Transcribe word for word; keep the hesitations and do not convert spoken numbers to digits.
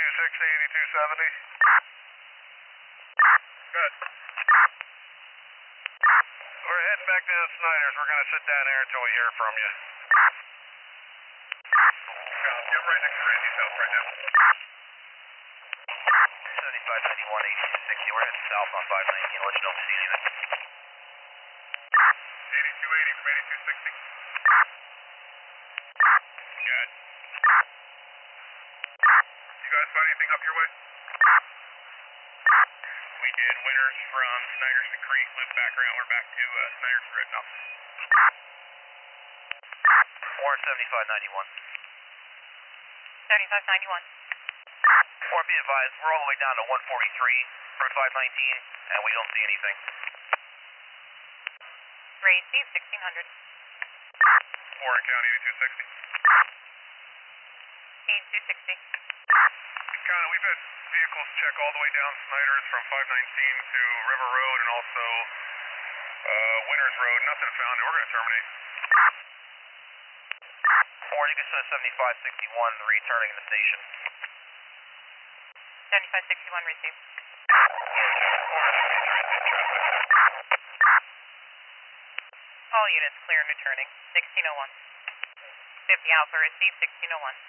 eighty-two sixty, eighty-two seventy. Good. We're heading back down to Snyder's. We're going to sit down here until we hear from you. Yeah, I'm right next to Randy's house right now. seventy-five ninety-one, eighty-two sixty. We're heading south on five nineteen. Let you know if we see anything. eighty-two eighty from eighty-two sixty. Good. You guys find anything up your way? We did. Winters from Snyder's to Creek, loop back around. We're back to uh, Snyder's to Rittenhouse. Warren seventy-five ninety-one. seventy-five ninety-one. Warren, be advised, we're all the way down to one forty-three from five nineteen, and we don't see anything. Grade C, sixteen hundred. Warren County, eighty-two sixty. eighty-two sixty. County, we've had vehicles check all the way down Snyder's from five nineteen to River Road and also uh, Winters Road. Nothing found. We're going to terminate. Warren, you can send seventy-five sixty-one returning the station. seventy-five sixty-one received. All units clear and returning. sixteen oh one. fifty Alpha received, sixteen oh one.